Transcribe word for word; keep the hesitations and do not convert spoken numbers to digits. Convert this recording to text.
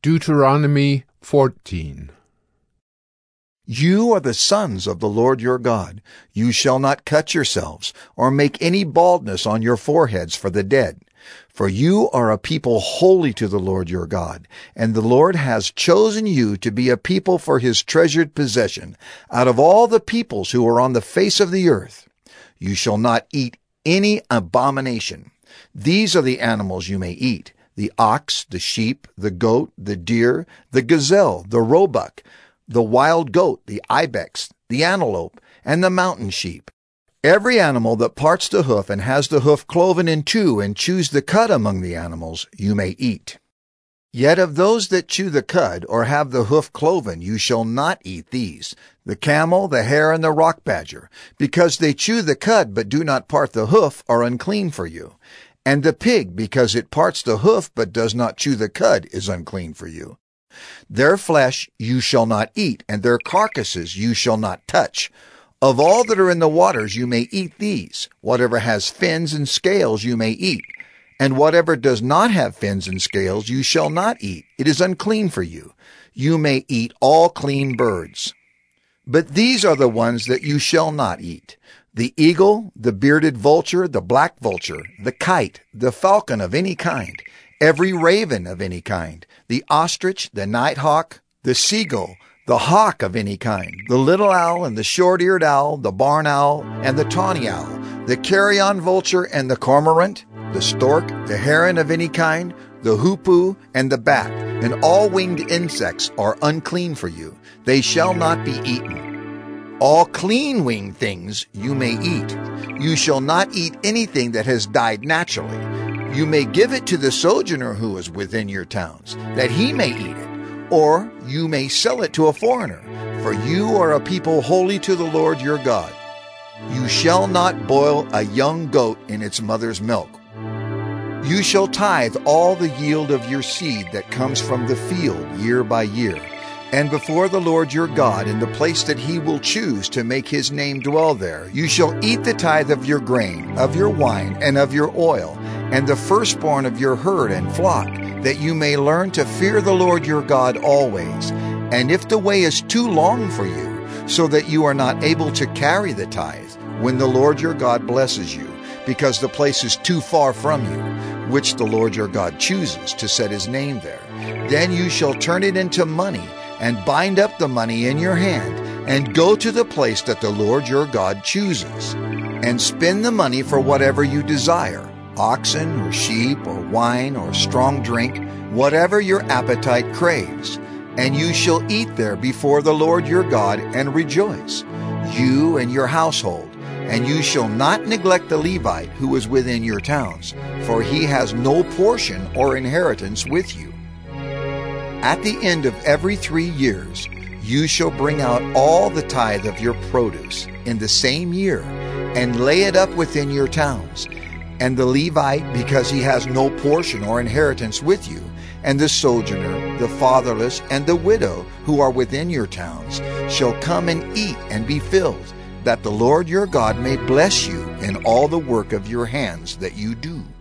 Deuteronomy fourteen. You are the sons of the Lord your God. You shall not cut yourselves, or make any baldness on your foreheads for the dead. For you are a people holy to the Lord your God, and the Lord has chosen you to be a people for his treasured possession, out of all the peoples who are on the face of the earth. You shall not eat any abomination. These are the animals you may eat: the ox, the sheep, the goat, the deer, the gazelle, the roebuck, the wild goat, the ibex, the antelope, and the mountain sheep. Every animal that parts the hoof and has the hoof cloven in two and chews the cud among the animals, you may eat. Yet of those that chew the cud or have the hoof cloven, you shall not eat these: the camel, the hare, and the rock badger, because they chew the cud but do not part the hoof, are unclean for you. And the pig, because it parts the hoof but does not chew the cud, is unclean for you. Their flesh you shall not eat, and their carcasses you shall not touch. Of all that are in the waters you may eat these. Whatever has fins and scales you may eat, and whatever does not have fins and scales you shall not eat. It is unclean for you. You may eat all clean birds. But these are the ones that you shall not eat: the eagle, the bearded vulture, the black vulture, the kite, the falcon of any kind, every raven of any kind, the ostrich, the nighthawk, the seagull, the hawk of any kind, the little owl and the short-eared owl, the barn owl and the tawny owl, the carrion vulture and the cormorant, the stork, the heron of any kind, the hoopoe and the bat, and all winged insects are unclean for you. They shall not be eaten. All clean winged things you may eat. You shall not eat anything that has died naturally. You may give it to the sojourner who is within your towns, that he may eat it, or you may sell it to a foreigner, for you are a people holy to the Lord your God. You shall not boil a young goat in its mother's milk. You shall tithe all the yield of your seed that comes from the field year by year, and before the Lord your God, in the place that he will choose to make his name dwell there, you shall eat the tithe of your grain, of your wine, and of your oil, and the firstborn of your herd and flock, that you may learn to fear the Lord your God always. And if the way is too long for you, so that you are not able to carry the tithe, when the Lord your God blesses you, because the place is too far from you, which the Lord your God chooses to set his name there, then you shall turn it into money, and bind up the money in your hand, and go to the place that the Lord your God chooses, and spend the money for whatever you desire: oxen or sheep or wine or strong drink, whatever your appetite craves. And you shall eat there before the Lord your God and rejoice, you and your household. And you shall not neglect the Levite who is within your towns, for he has no portion or inheritance with you. At the end of every three years, you shall bring out all the tithe of your produce in the same year, and lay it up within your towns. And the Levite, because he has no portion or inheritance with you, and the sojourner, the fatherless, and the widow who are within your towns, shall come and eat and be filled, that the Lord your God may bless you in all the work of your hands that you do.